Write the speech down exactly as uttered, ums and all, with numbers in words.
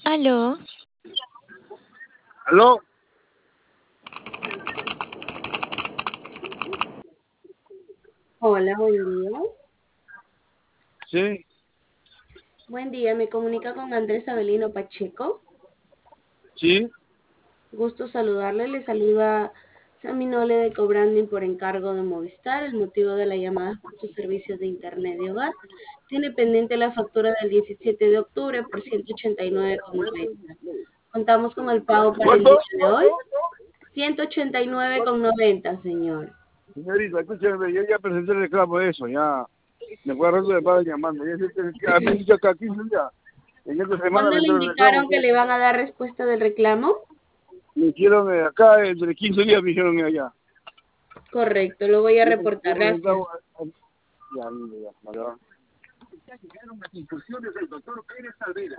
Aló, ¿Aló? Hola, buen día. Sí, Buen día, me comunica con Andrés Avelino Pacheco. sí. Gusto saludarle. Le saluda Saminole de Cobranding por encargo de Movistar. El motivo de la llamada es por sus servicios de Internet de hogar. Tiene pendiente la factura del diecisiete de octubre por ciento ochenta y nueve con noventa. Contamos con el pago para el ¿Cuánto? día de hoy. ciento ochenta y nueve con noventa, señor. Señorita, escúcheme, yo ya presenté el reclamo de eso, ya. Me fue a rato de padre llamando. Ya sé que a mí dicho acá quince días. En esta semana ¿Cuándo me le entró el reclamo. indicaron que le van a dar respuesta del reclamo? Me hicieron eh, acá, entre quince días me hicieron allá. Correcto, lo voy a Yo, reportar. yo presentaba, Gracias. ya, ya, ya, ya.